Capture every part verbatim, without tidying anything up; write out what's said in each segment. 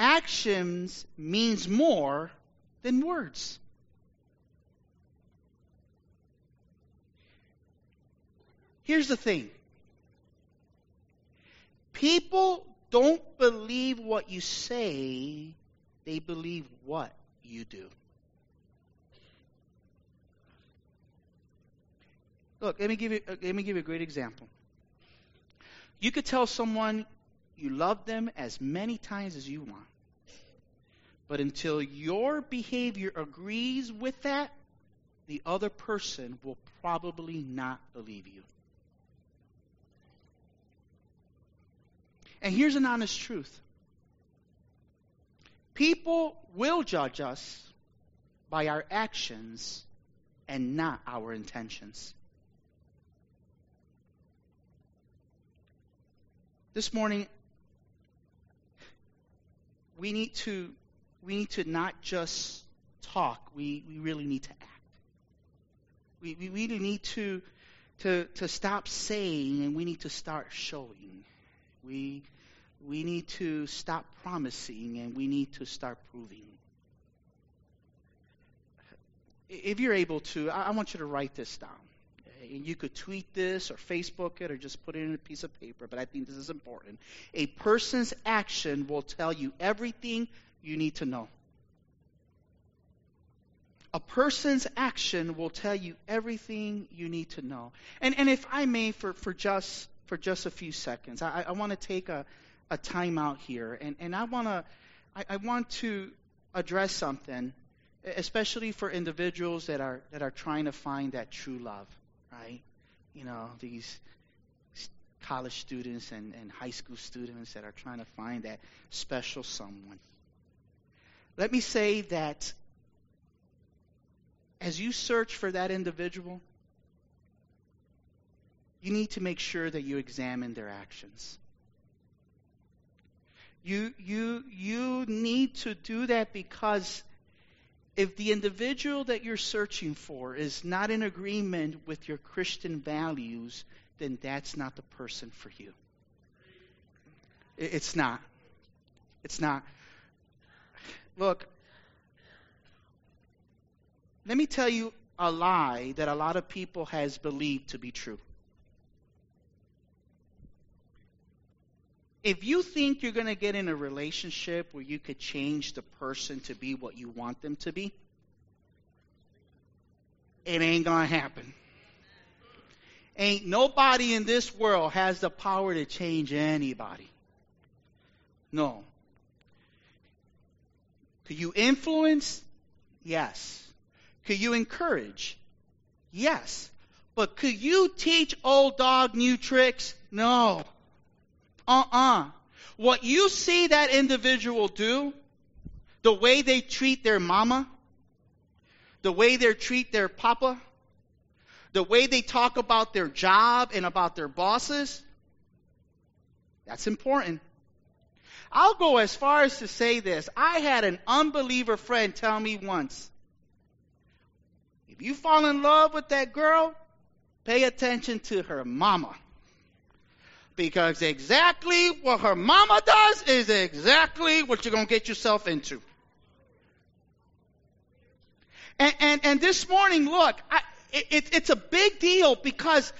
actions means more than words. Here's the thing. People don't believe what you say, they believe what you do. Look, let me give you let me give you a great example. You could tell someone you love them as many times as you want. But until your behavior agrees with that, the other person will probably not believe you. And here's an honest truth. People will judge us by our actions and not our intentions. This morning, we need to we need to not just talk. We, we really need to act. We, we really need to, to to stop saying and we need to start showing. We we need to stop promising and we need to start proving. If you're able to, I, I want you to write this down. And you could tweet this or Facebook it or just put it in a piece of paper, but I think this is important. A person's action will tell you everything you need to know. A person's action will tell you everything you need to know. And and if I may, for, for just for just a few seconds, I, I want to take a, a time out here, and, and I want to I, I want to address something, especially for individuals that are that are trying to find that true love. Right? You know, these college students and, and high school students that are trying to find that special someone. Let me say that as you search for that individual, you need to make sure that you examine their actions. You, you, you need to do that because if the individual that you're searching for is not in agreement with your Christian values, then that's not the person for you. It's not. It's not. Look, let me tell you a lie that a lot of people has believed to be true. If you think you're going to get in a relationship where you could change the person to be what you want them to be, it ain't going to happen. Ain't nobody in this world has the power to change anybody. No. Could you influence? Yes. Could you encourage? Yes. But could you teach old dog new tricks? No. Uh-uh. What you see that individual do, the way they treat their mama, the way they treat their papa, the way they talk about their job and about their bosses, that's important. I'll go as far as to say this. I had an unbeliever friend tell me once, if you fall in love with that girl, pay attention to her mama. Because exactly what her mama does is exactly what you're going to get yourself into. And and, and this morning, look, I, it, it's a big deal because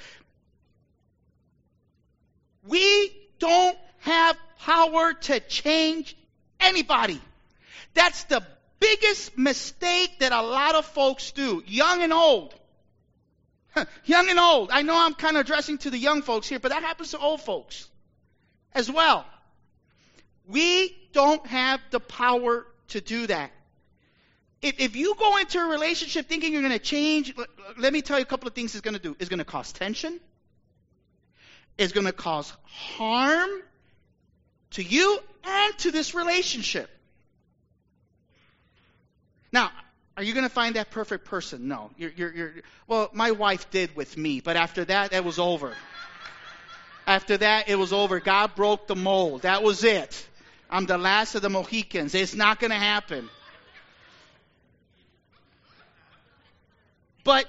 we don't have power to change anybody. That's the biggest mistake that a lot of folks do, young and old. Young and old. I know I'm kind of addressing to the young folks here, but that happens to old folks as well. We don't have the power to do that. If, if you go into a relationship thinking you're going to change, let, let me tell you a couple of things it's going to do. It's going to cause tension. It's going to cause harm to you and to this relationship. Now, are you going to find that perfect person? No. You're, you're, you're, well, my wife did with me, but after that, it was over. After that, it was over. God broke the mold. That was it. I'm the last of the Mohicans. It's not going to happen. But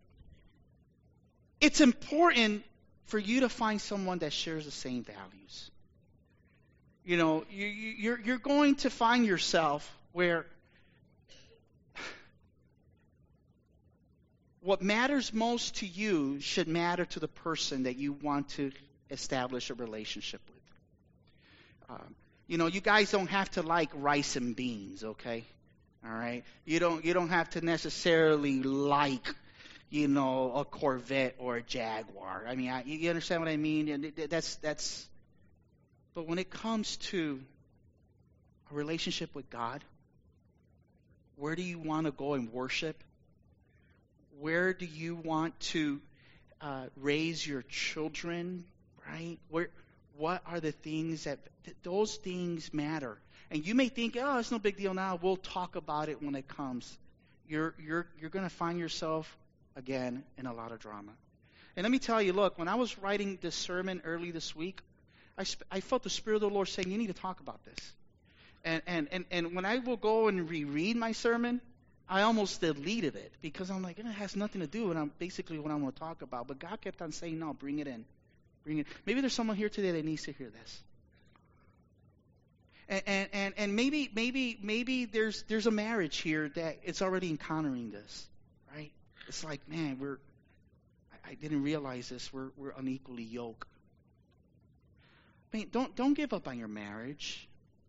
it's important for you to find someone that shares the same values. You know, you, you- you're, you're going to find yourself where what matters most to you should matter to the person that you want to establish a relationship with. Um, you know, you guys don't have to like rice and beans, okay? All right? You don't you don't have to necessarily like, you know, a Corvette or a Jaguar. I mean, I, you understand what I mean? And it- that's that's. But when it comes to a relationship with God, where do you want to go and worship? Where do you want to uh, raise your children? Right? Where? What are the things that th- those things matter? And you may think, oh, it's no big deal now. We'll talk about it when it comes. You're you're you're going to find yourself again in a lot of drama. And let me tell you, look, when I was writing this sermon early this week, I sp- I felt the Spirit of the Lord saying, you need to talk about this. And and and and when I will go and reread my sermon, I almost deleted it because I'm like, it has nothing to do with I'm basically what I'm going to talk about. But God kept on saying, no, bring it in. Bring it. Maybe there's someone here today that needs to hear this. And and, and, and maybe maybe maybe there's there's a marriage here that it's already encountering this. Right? It's like, man, we're I, I didn't realize this. We're we're unequally yoked. I mean, don't don't give up on your marriage.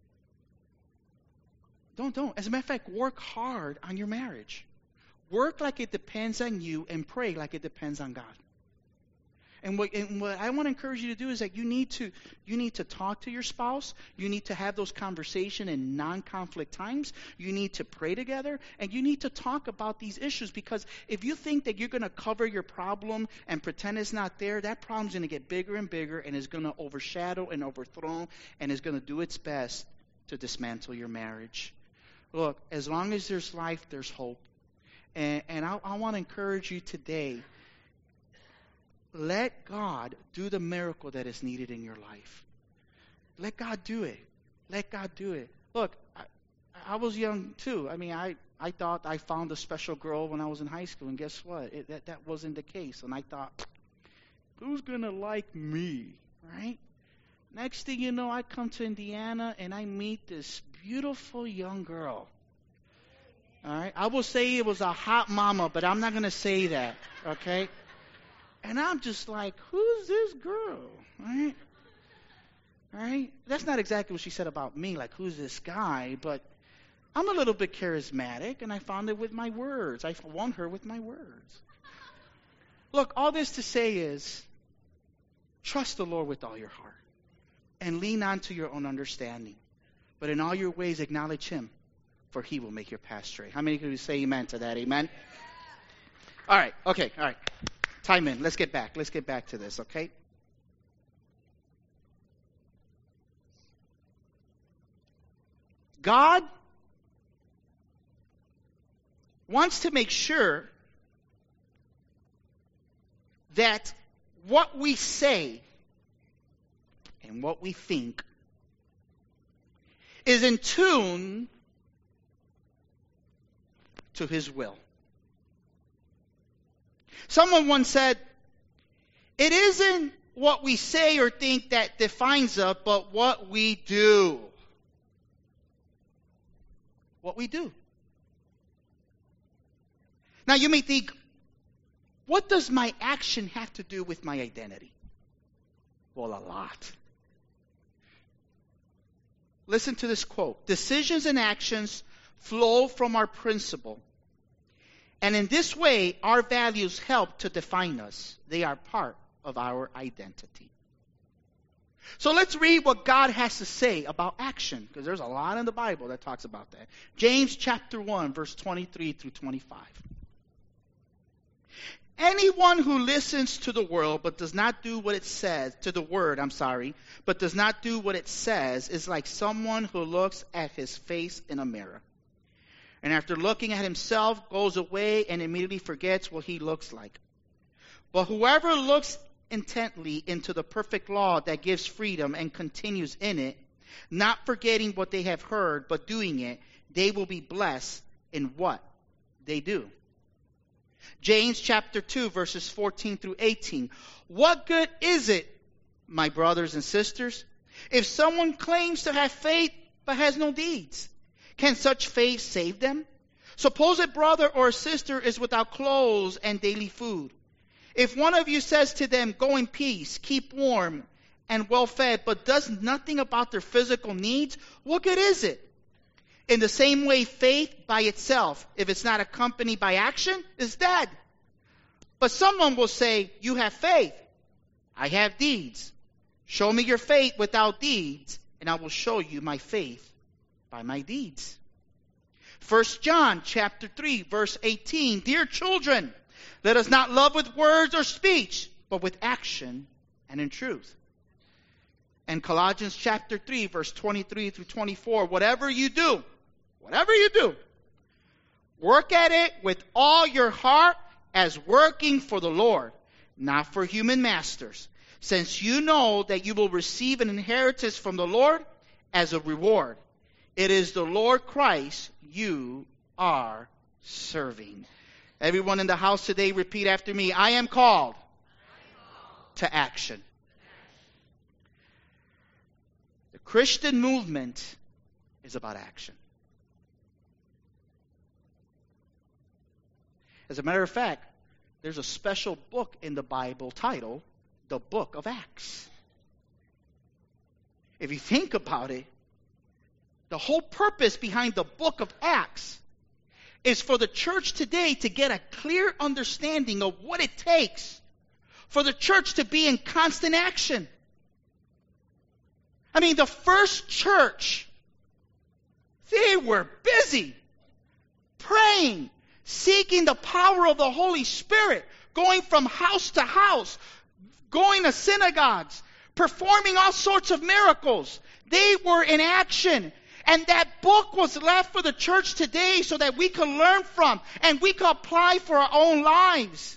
Don't, don't. As a matter of fact, work hard on your marriage. Work like it depends on you and pray like it depends on God. And what, and what I want to encourage you to do is that you need to you need to talk to your spouse. You need to have those conversations in non-conflict times. You need to pray together, and you need to talk about these issues, because if you think that you're going to cover your problem and pretend it's not there, that problem's going to get bigger and bigger, and is going to overshadow and overthrow, and is going to do its best to dismantle your marriage. Look, as long as there's life, there's hope. And, and I, I want to encourage you today, let God do the miracle that is needed in your life. Let God do it. Let God do it. Look, I, I was young too. I mean, I, I thought I found a special girl when I was in high school, and guess what? It, that, that wasn't the case. And I thought, who's going to like me, right? Next thing you know, I come to Indiana, and I meet this beautiful young girl. All right? I will say it was a hot mama, but I'm not going to say that, okay? And I'm just like, who's this girl? All right? All right? That's not exactly what she said about me, like, who's this guy? But I'm a little bit charismatic, and I found it with my words. I won her with my words. Look, all this to say is, trust the Lord with all your heart, and lean on to your own understanding. But in all your ways, acknowledge Him, for He will make your path straight. How many of you say amen to that? Amen? All right. Okay. All right. Time in. Let's get back. Let's get back to this, okay? God wants to make sure that what we say and what we think is in tune to His will. Someone once said, it isn't what we say or think that defines us, but what we do. What we do. Now you may think, what does my action have to do with my identity? Well, a lot. Listen to this quote. Decisions and actions flow from our principle. And in this way, our values help to define us. They are part of our identity. So let's read what God has to say about action, because there's a lot in the Bible that talks about that. James chapter one, verse twenty-three through twenty-five. Anyone who listens to the world but does not do what it says, to the word, I'm sorry, but does not do what it says is like someone who looks at his face in a mirror. And after looking at himself, goes away and immediately forgets what he looks like. But whoever looks intently into the perfect law that gives freedom and continues in it, not forgetting what they have heard, but doing it, they will be blessed in what they do. James chapter two, verses fourteen through eighteen. What good is it, my brothers and sisters, If someone claims to have faith but has no deeds, can such faith save them? Suppose a brother or a sister is without clothes and daily food. If one of you says to them, go in peace, keep warm and well fed, but does nothing about their physical needs, what good is it? In the same way, faith by itself, if it's not accompanied by action, is dead. But someone will say, you have faith. I have deeds. Show me your faith without deeds, and I will show you my faith by my deeds. First John chapter three, verse eighteen. Dear children, let us not love with words or speech, but with action and in truth. And Colossians chapter three, verse twenty-three through twenty-four. Whatever you do, whatever you do, work at it with all your heart as working for the Lord, not for human masters, since you know that you will receive an inheritance from the Lord as a reward. It is the Lord Christ you are serving. Everyone in the house today, repeat after me. I am called, I am called. to action. The Christian movement is about action. As a matter of fact, there's a special book in the Bible titled the Book of Acts. If you think about it, the whole purpose behind the Book of Acts is for the church today to get a clear understanding of what it takes for the church to be in constant action. I mean, the first church, they were busy praying, seeking the power of the Holy Spirit, going from house to house, going to synagogues, performing all sorts of miracles. They were in action. And that book was left for the church today so that we could learn from and we could apply for our own lives.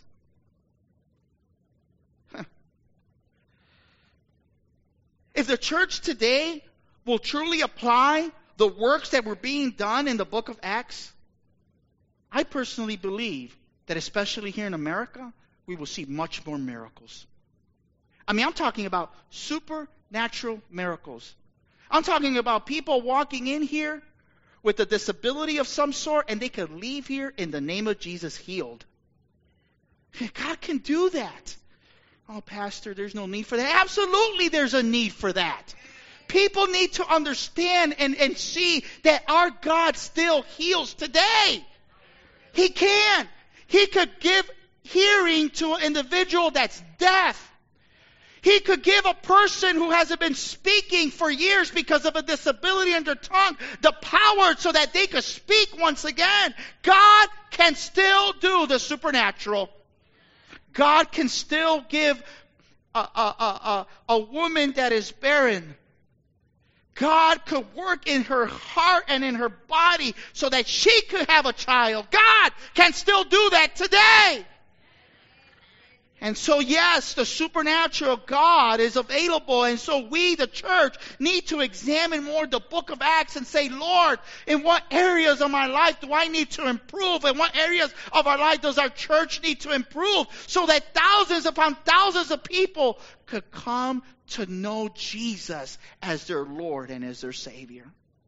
If the church today will truly apply the works that were being done in the book of Acts, I personally believe that especially here in America, we will see much more miracles. I mean, I'm talking about supernatural miracles. I'm talking about people walking in here with a disability of some sort and they could leave here in the name of Jesus healed. God can do that. Oh, Pastor, there's no need for that. Absolutely there's a need for that. People need to understand and, and see that our God still heals today. He can. He could give hearing to an individual that's deaf. He could give a person who hasn't been speaking for years because of a disability in their tongue the power so that they could speak once again. God can still do the supernatural. God can still give a, a, a, a, a woman that is barren. God could work in her heart and in her body so that she could have a child. God can still do that today. And so, yes, the supernatural God is available. And so we, the church, need to examine more the book of Acts and say, Lord, in what areas of my life do I need to improve? In what areas of our life does our church need to improve? So that thousands upon thousands of people could come to know Jesus as their Lord and as their Savior.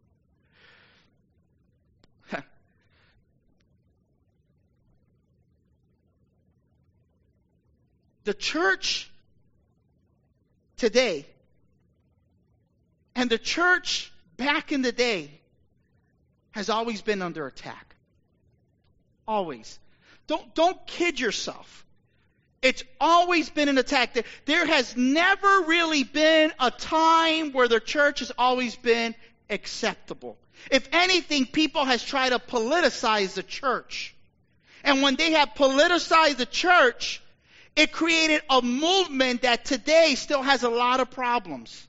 The church today and the church back in the day has always been under attack. Always. Don't, don't kid yourself. It's always been an attack. There has never really been a time where the church has always been acceptable. If anything, people has tried to politicize the church. And when they have politicized the church, it created a movement that today still has a lot of problems.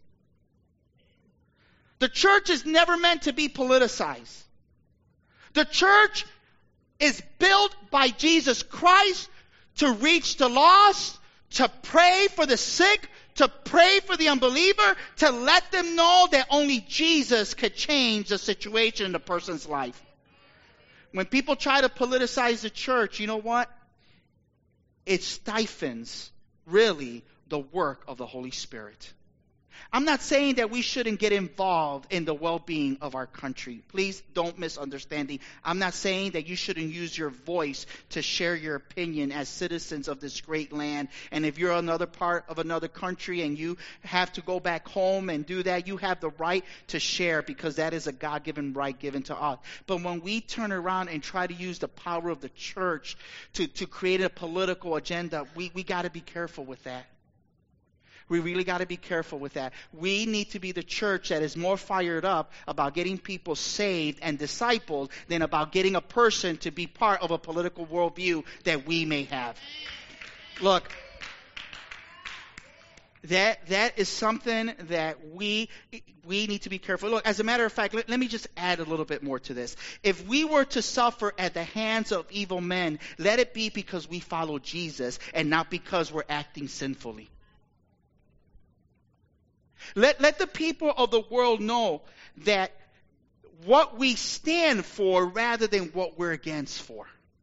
The church is never meant to be politicized. The church is built by Jesus Christ to reach the lost, to pray for the sick, to pray for the unbeliever, to let them know that only Jesus could change the situation in the person's life. When people try to politicize the church, you know what? It stifles, really, the work of the Holy Spirit. I'm not saying that we shouldn't get involved in the well-being of our country. Please don't misunderstand me. I'm not saying that you shouldn't use your voice to share your opinion as citizens of this great land. And if you're another part of another country and you have to go back home and do that, you have the right to share, because that is a God-given right given to us. But when we turn around and try to use the power of the church to, to create a political agenda, we, we got to be careful with that. We really got to be careful with that. We need to be the church that is more fired up about getting people saved and discipled than about getting a person to be part of a political worldview that we may have. Look, that that is something that we we need to be careful. Look, as a matter of fact, let, let me just add a little bit more to this. If we were to suffer at the hands of evil men, let it be because we follow Jesus and not because we're acting sinfully. Let, let the people of the world know that what we stand for rather than what we're against for.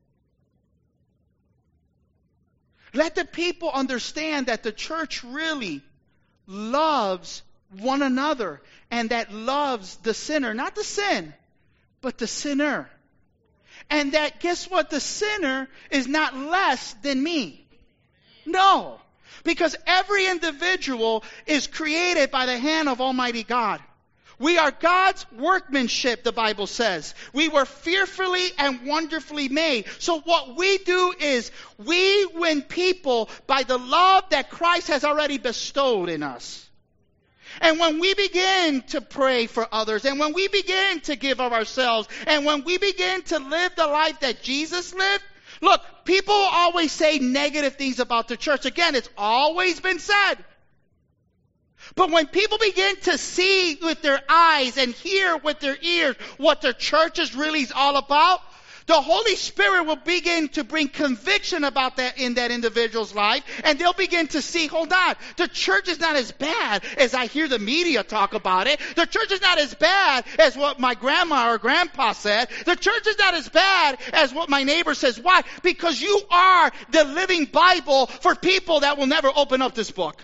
Let the people understand that the church really loves one another and that loves the sinner, not the sin, but the sinner. And that, guess what? The sinner is not less than me. No. Because every individual is created by the hand of Almighty God. We are God's workmanship, the Bible says. We were fearfully and wonderfully made. So what we do is we win people by the love that Christ has already bestowed in us. And when we begin to pray for others, and when we begin to give of ourselves, and when we begin to live the life that Jesus lived, look, people always say negative things about the church. Again, it's always been said. But when people begin to see with their eyes and hear with their ears what the church is really all about, the Holy Spirit will begin to bring conviction about that in that individual's life. And they'll begin to see, hold on, the church is not as bad as I hear the media talk about it. The church is not as bad as what my grandma or grandpa said. The church is not as bad as what my neighbor says. Why? Because you are the living Bible for people that will never open up this book.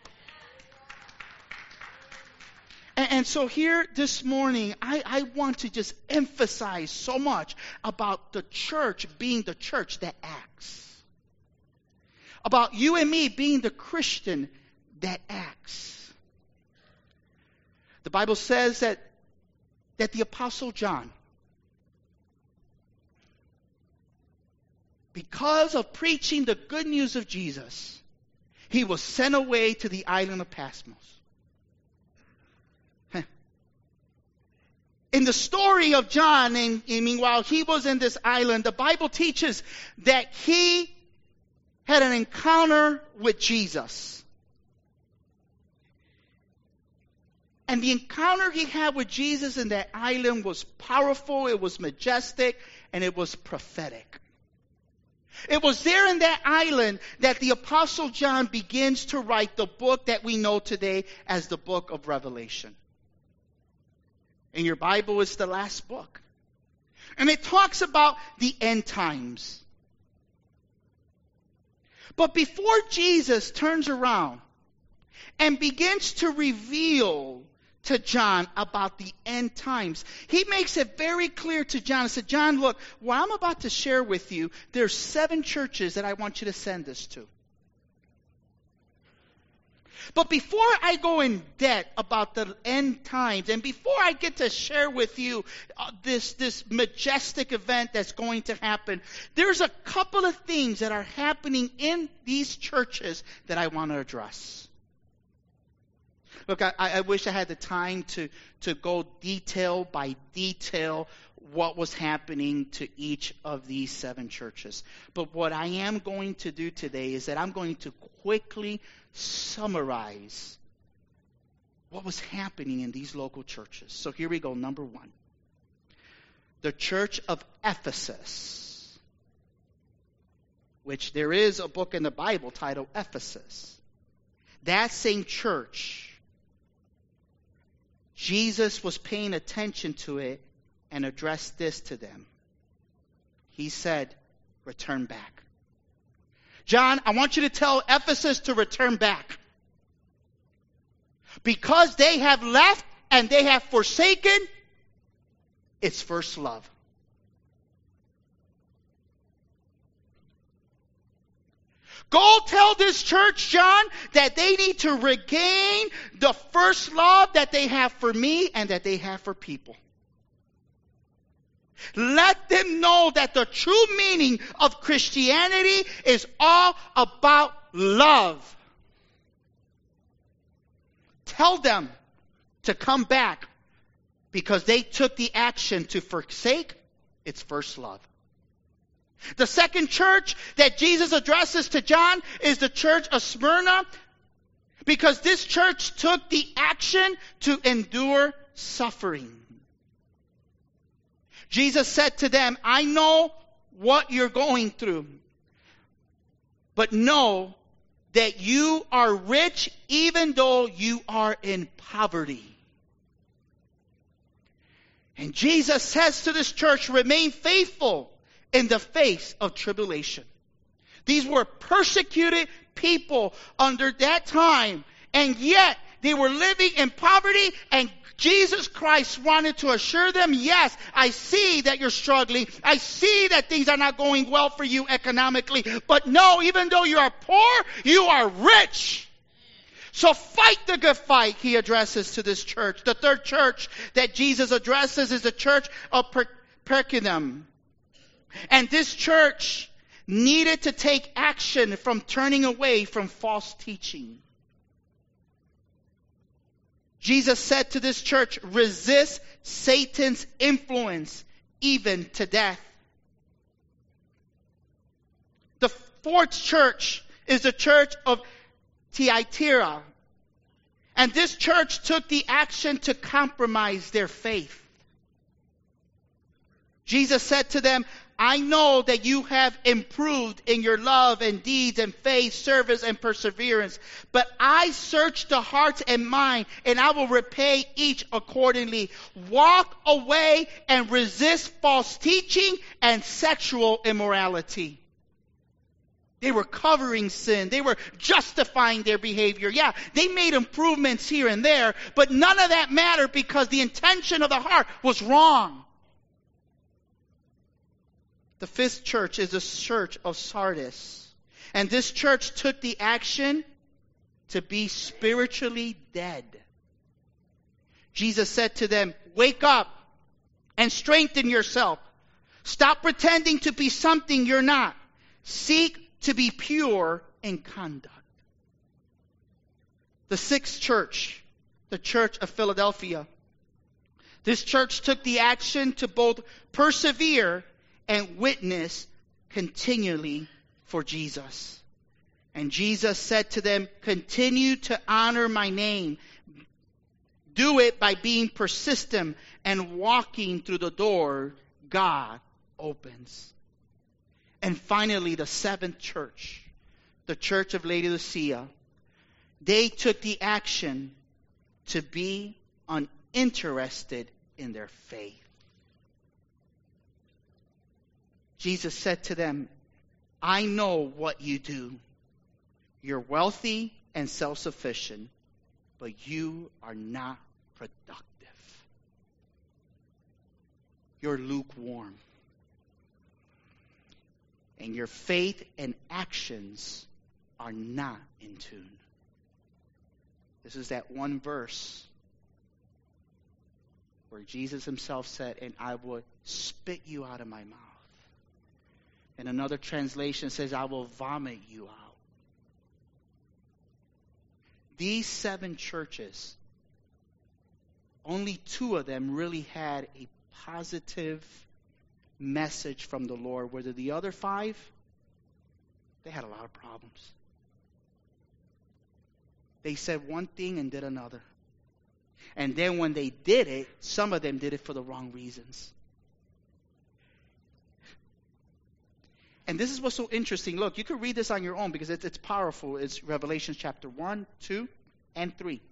And so here this morning, I, I want to just emphasize so much about the church being the church that acts. About you and me being the Christian that acts. The Bible says that, that the Apostle John, because of preaching the good news of Jesus, he was sent away to the island of Patmos. In the story of John, and, and meanwhile he was in this island, the Bible teaches that he had an encounter with Jesus. And the encounter he had with Jesus in that island was powerful, it was majestic, and it was prophetic. It was there in that island that the Apostle John begins to write the book that we know today as the book of Revelation. In your Bible, it's the last book. And it talks about the end times. But before Jesus turns around and begins to reveal to John about the end times, he makes it very clear to John. He said, John, look, what I'm about to share with you, there's seven churches that I want you to send this to. But before I go in depth about the end times, and before I get to share with you uh, this, this majestic event that's going to happen, there's a couple of things that are happening in these churches that I want to address. Look, I, I wish I had the time to, to go detail by detail what was happening to each of these seven churches. But what I am going to do today is that I'm going to quickly summarize what was happening in these local churches. So here we go. Number one. The church of Ephesus, which there is a book in the Bible titled Ephesus. That same church, Jesus was paying attention to it and addressed this to them. He said, return back. John, I want you to tell Ephesus to return back. because they have left and they have forsaken its first love. Go tell this church, John, that they need to regain the first love that they have for me and that they have for people. Let them know that the true meaning of Christianity is all about love. Tell them to come back because they took the action to forsake its first love. The second church that Jesus addresses to John is the church of Smyrna, because this church took the action to endure suffering. Jesus said to them, I know what you're going through, but know that you are rich even though you are in poverty. And Jesus says to this church, remain faithful in the face of tribulation. These were persecuted people under that time, and yet they were living in poverty, and Jesus Christ wanted to assure them, yes, I see that you're struggling. I see that things are not going well for you economically. But no, even though you are poor, you are rich. So fight the good fight, he addresses to this church. The third church that Jesus addresses is the church of Per- Pergamum. And this church needed to take action from turning away from false teaching. Jesus said to this church, resist Satan's influence even to death. The fourth church is the church of Thyatira. And this church took the action to compromise their faith. Jesus said to them, I know that you have improved in your love and deeds and faith, service and perseverance. But I search the hearts and mind, and I will repay each accordingly. Walk away and resist false teaching and sexual immorality. They were covering sin. They were justifying their behavior. Yeah, they made improvements here and there, but none of that mattered because the intention of the heart was wrong. The fifth church is the church of Sardis. And this church took the action to be spiritually dead. Jesus said to them, wake up and strengthen yourself. Stop pretending to be something you're not. Seek to be pure in conduct. The sixth church, the church of Philadelphia. This church took the action to both persevere and witness continually for Jesus. And Jesus said to them, continue to honor my name. Do it by being persistent and walking through the door God opens. And finally, the seventh church, the church of Laodicea. They took the action to be uninterested in their faith. Jesus said to them, I know what you do. You're wealthy and self-sufficient, but you are not productive. You're lukewarm. And your faith and actions are not in tune. This is that one verse where Jesus himself said, and I will spit you out of my mouth. And another translation says, I will vomit you out. These seven churches, only two of them really had a positive message from the Lord, whether the other five, they had a lot of problems. They said one thing and did another. And then when they did it, some of them did it for the wrong reasons. And this is what's so interesting. Look, you can read this on your own because it's, it's powerful. It's Revelation chapter one, two, and three.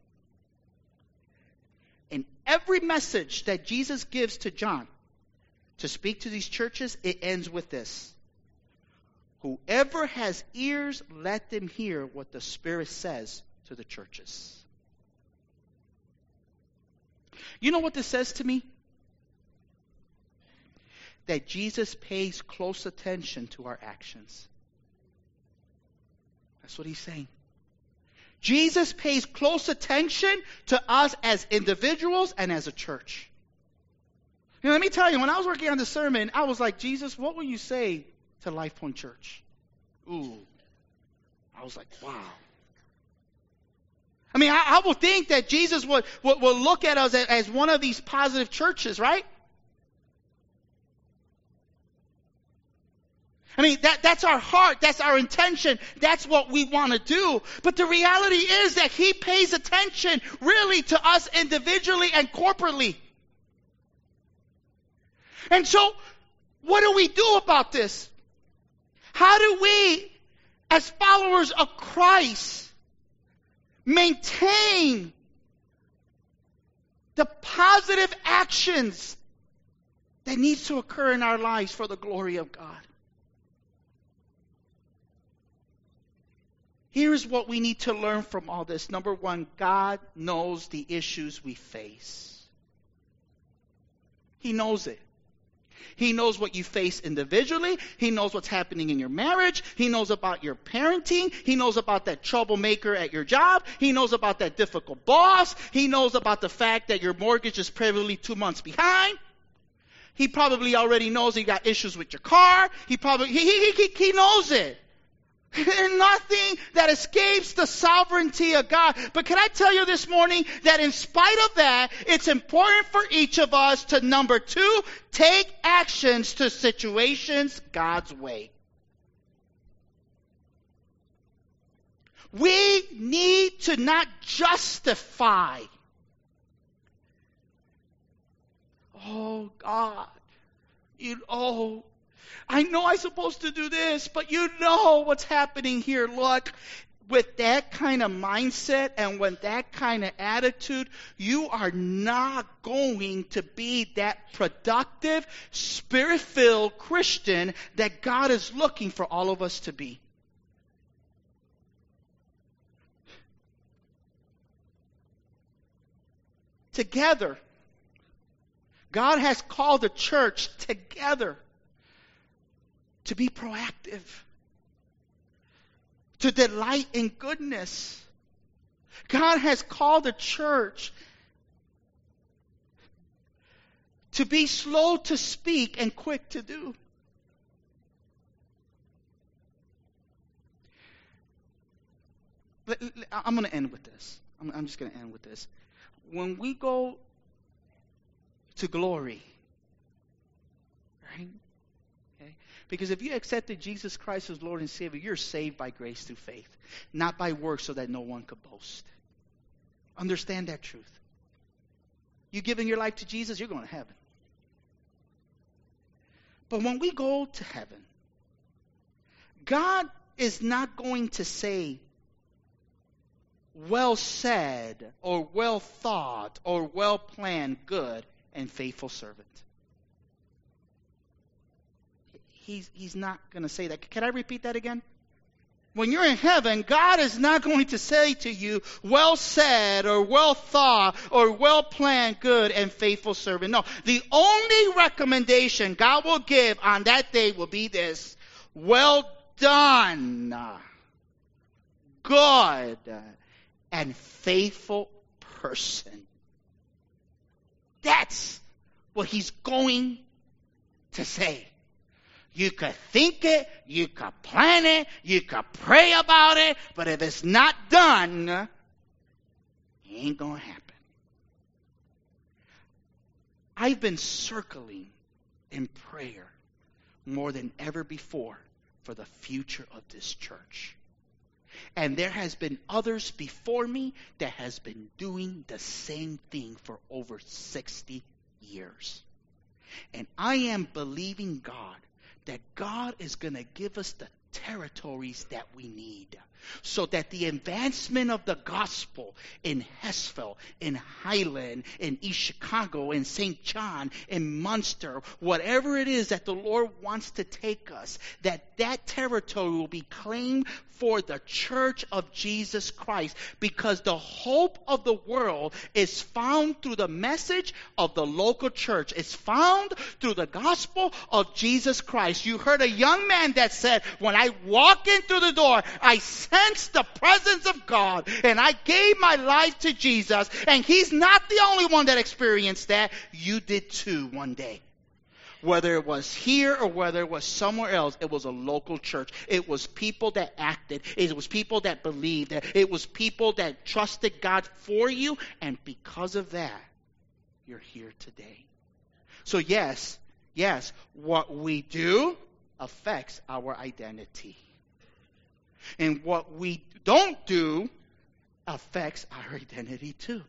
In every message that Jesus gives to John to speak to these churches, it ends with this. Whoever has ears, let them hear what the Spirit says to the churches. You know what this says to me? That Jesus pays close attention to our actions. That's what he's saying. Jesus pays close attention to us as individuals and as a church. You know, let me tell you, when I was working on the sermon, I was like, Jesus, what will you say to Life Point Church? Ooh. I was like, wow. I mean, I, I would think that Jesus would, would, would look at us as, as one of these positive churches, right? I mean, that, that's our heart. That's our intention. That's what we want to do. But the reality is that he pays attention really to us individually and corporately. And so, what do we do about this? How do we, as followers of Christ, maintain the positive actions that needs to occur in our lives for the glory of God? Here's what we need to learn from all this. Number one, God knows the issues we face. He knows it. He knows what you face individually. He knows what's happening in your marriage. He knows about your parenting. He knows about that troublemaker at your job. He knows about that difficult boss. He knows about the fact that your mortgage is probably two months behind. He probably already knows you got issues with your car. He probably, he, he, he, he knows it. There's nothing that escapes the sovereignty of God. But can I tell you this morning that in spite of that, it's important for each of us to, number two, take actions to situations God's way. We need to not justify. Oh, God, you know, I know I'm supposed to do this, but you know what's happening here. Look, with that kind of mindset and with that kind of attitude, you are not going to be that productive, spirit-filled Christian that God is looking for all of us to be. Together, God has called the church together to be proactive, to delight in goodness. God has called the church to be slow to speak and quick to do. I'm going to end with this. I'm just going to end with this. When we go to glory, right? Because if you accepted Jesus Christ as Lord and Savior, you're saved by grace through faith, not by works so that no one could boast. Understand that truth. You giving your life to Jesus, you're going to heaven. But when we go to heaven, God is not going to say, well said, or well thought, or well planned, good and faithful servant. He's, he's not going to say that. Can I repeat that again? When you're in heaven, God is not going to say to you, well said, or well thought, or well planned, good and faithful servant. No. The only recommendation God will give on that day will be this: well done, good and faithful person. That's what he's going to say. You could think it, you could plan it, you could pray about it, but if it's not done, it ain't going to happen. I've been circling in prayer more than ever before for the future of this church. And there has been others before me that has been doing the same thing for over sixty years. And I am believing God that God is going to give us the territories that we need. so that the advancement of the gospel in Hessville, in Highland, in East Chicago, in Saint John, in Munster, whatever it is that the Lord wants to take us, that that territory will be claimed for the church of Jesus Christ, because the hope of the world is found through the message of the local church. It's found through the gospel of Jesus Christ. You heard a young man that said, when I walk in through the door, I sense the presence of God, and I gave my life to Jesus, and he's not the only one that experienced that. You did too one day. Whether it was here or whether it was somewhere else, it was a local church. It was people that acted. It was people that believed. It was people that trusted God for you. And because of that, you're here today. So yes, yes, what we do affects our identity. And what we don't do affects our identity too.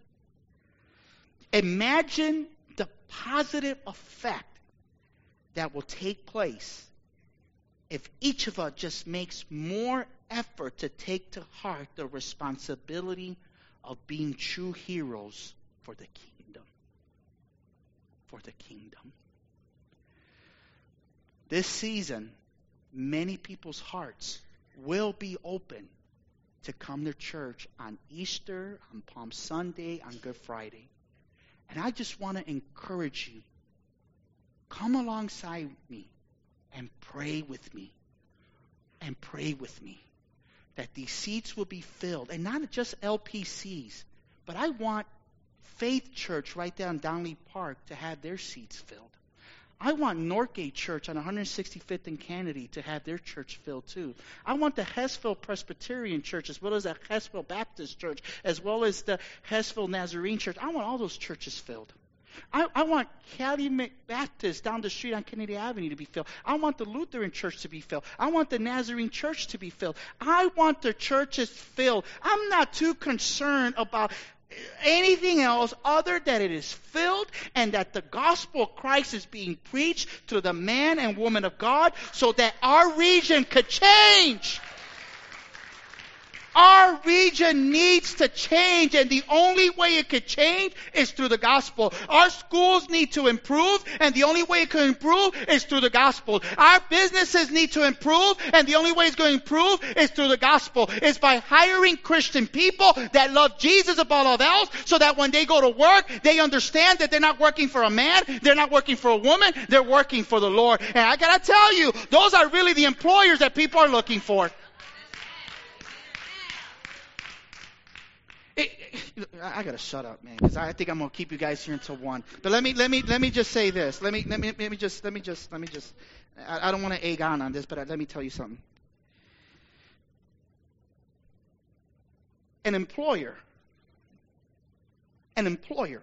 Imagine the positive effect that will take place if each of us just makes more effort to take to heart the responsibility of being true heroes for the kingdom. For the kingdom. This season, many people's hearts will be open to come to church on Easter, on Palm Sunday, on Good Friday. And I just want to encourage you, come alongside me and pray with me. And pray with me that these seats will be filled. And not just L P Cs, but I want Faith Church right down Downley Park to have their seats filled. I want Northgate Church on one hundred sixty-fifth and Kennedy to have their church filled too. I want the Hessville Presbyterian Church, as well as the Hessville Baptist Church, as well as the Hessville Nazarene Church. I want all those churches filled. I, I want Calumet Baptist down the street on Kennedy Avenue to be filled. I want the Lutheran Church to be filled. I want the Nazarene Church to be filled. I want the churches filled. I'm not too concerned about anything else other than it is filled, and that the gospel of Christ is being preached to the man and woman of God, so that our region could change. Our region needs to change, and the only way it could change is through the gospel. Our schools need to improve, and the only way it can improve is through the gospel. Our businesses need to improve, and the only way it's going to improve is through the gospel. It's by hiring Christian people that love Jesus above all else, so that when they go to work, they understand that they're not working for a man, they're not working for a woman, they're working for the Lord. And I gotta tell you, those are really the employers that people are looking for. I gotta shut up, man, because I think I'm gonna keep you guys here until one. But let me let me let me just say this. Let me let me let me just let me just let me just. I, I don't want to egg on on this, but let me tell you something. An employer, an employer,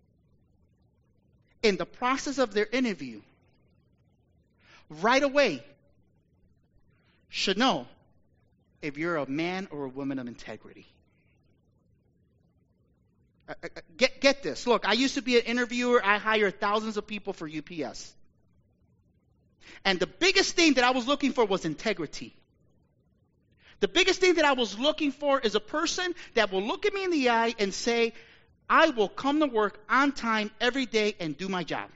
in the process of their interview, right away, should know if you're a man or a woman of integrity. Uh, uh, get get this. Look, I used to be an interviewer. I hired thousands of people for U P S. And the biggest thing that I was looking for was integrity. The biggest thing that I was looking for is a person that will look at me in the eye and say, I will come to work on time every day and do my job.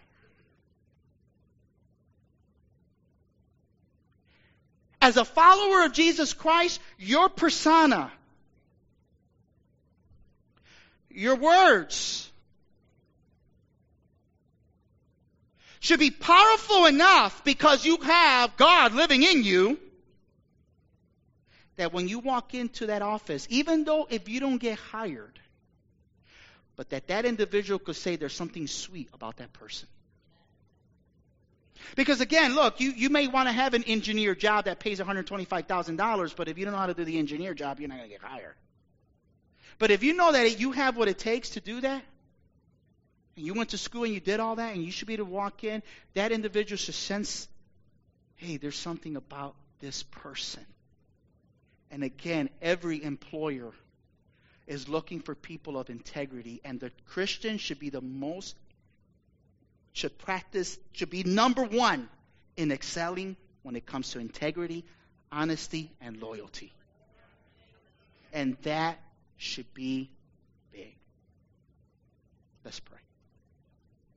As a follower of Jesus Christ, your persona, your words should be powerful enough, because you have God living in you, that when you walk into that office, even though if you don't get hired, but that that individual could say there's something sweet about that person. Because again, look, you, you may want to have an engineer job that pays one hundred twenty-five thousand dollars, but if you don't know how to do the engineer job, you're not going to get hired. But if you know that you have what it takes to do that, and you went to school and you did all that, and you should be able to walk in, that individual should sense, hey, there's something about this person. And again, every employer is looking for people of integrity, and the Christian should be the most, should practice, should be number one in excelling when it comes to integrity, honesty, and loyalty. And that should be big. Let's pray.